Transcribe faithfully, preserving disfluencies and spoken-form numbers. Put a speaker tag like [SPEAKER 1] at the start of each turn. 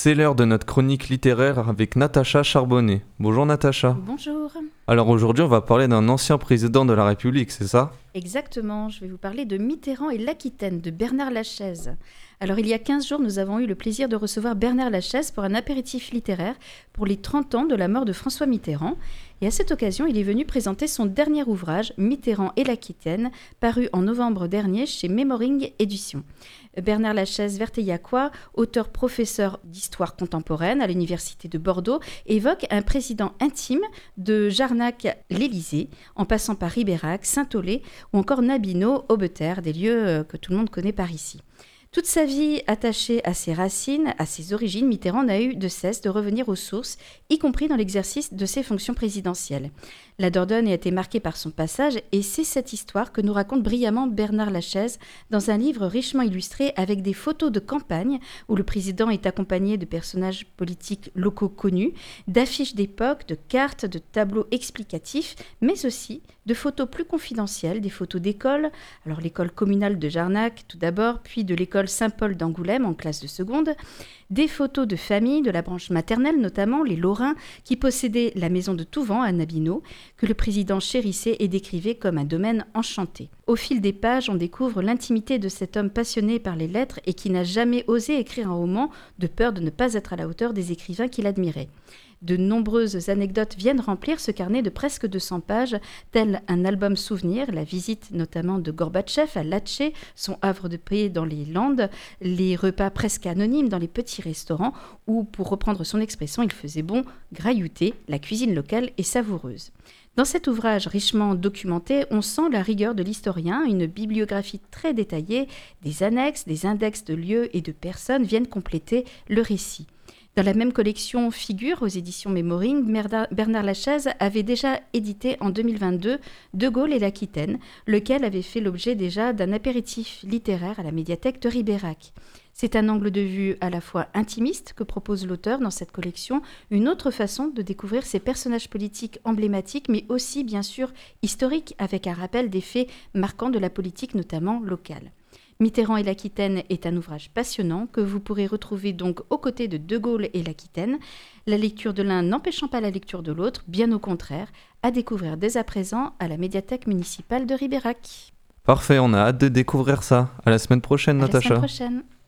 [SPEAKER 1] C'est l'heure de notre chronique littéraire avec Natacha Charbonnet. Bonjour Natacha.
[SPEAKER 2] Bonjour.
[SPEAKER 1] Alors aujourd'hui on va parler d'un ancien président de la République, c'est ça ?
[SPEAKER 2] Exactement, je vais vous parler de Mitterrand et l'Aquitaine de Bernard Lachaise. Alors il y a quinze jours, nous avons eu le plaisir de recevoir Bernard Lachaise pour un apéritif littéraire pour les trente ans de la mort de François Mitterrand. Et à cette occasion, il est venu présenter son dernier ouvrage, Mitterrand et l'Aquitaine, paru en novembre dernier chez Memoring Éditions. Bernard Lachaise, vertéillacois, auteur-professeur d'histoire contemporaine à l'université de Bordeaux, évoque un président intime de Jarnac-l'Élysée, en passant par Ribérac, Saint-Aulé ou encore Nabino, Aubeterre, des lieux que tout le monde connaît par ici. Toute sa vie attachée à ses racines, à ses origines, Mitterrand n'a eu de cesse de revenir aux sources, y compris dans l'exercice de ses fonctions présidentielles. La Dordogne a été marquée par son passage et c'est cette histoire que nous raconte brillamment Bernard Lachaise dans un livre richement illustré avec des photos de campagne où le président est accompagné de personnages politiques locaux connus, d'affiches d'époque, de cartes, de tableaux explicatifs, mais aussi de photos plus confidentielles, des photos d'école, alors l'école communale de Jarnac tout d'abord, puis de l'école Saint-Paul d'Angoulême en classe de seconde, des photos de famille, de la branche maternelle notamment, les Lorrains, qui possédaient la maison de Touvent à Nabino, que le président chérissait et décrivait comme un domaine enchanté. Au fil des pages, on découvre l'intimité de cet homme passionné par les lettres et qui n'a jamais osé écrire un roman de peur de ne pas être à la hauteur des écrivains qu'il admirait. De nombreuses anecdotes viennent remplir ce carnet de presque deux cents pages, tel un album souvenir, la visite notamment de Gorbatchev à Latché, son havre de paix dans les Landes, les repas presque anonymes dans les petits restaurants où, pour reprendre son expression, il faisait bon graillouter, la cuisine locale est savoureuse. Dans cet ouvrage richement documenté, on sent la rigueur de l'historien, une bibliographie très détaillée, des annexes, des index de lieux et de personnes viennent compléter le récit. Dans la même collection figure aux éditions Memoring, Bernard Lachaise avait déjà édité en deux mille vingt-deux De Gaulle et l'Aquitaine, lequel avait fait l'objet déjà d'un apéritif littéraire à la médiathèque de Ribérac. C'est un angle de vue à la fois intimiste que propose l'auteur dans cette collection, une autre façon de découvrir ces personnages politiques emblématiques, mais aussi bien sûr historiques, avec un rappel des faits marquants de la politique, notamment locale. Mitterrand et l'Aquitaine est un ouvrage passionnant que vous pourrez retrouver donc aux côtés de De Gaulle et l'Aquitaine, la lecture de l'un n'empêchant pas la lecture de l'autre, bien au contraire, à découvrir dès à présent à la médiathèque municipale de Ribérac.
[SPEAKER 1] Parfait, on a hâte de découvrir ça. À la semaine prochaine,
[SPEAKER 2] À
[SPEAKER 1] Natacha.
[SPEAKER 2] la semaine prochaine.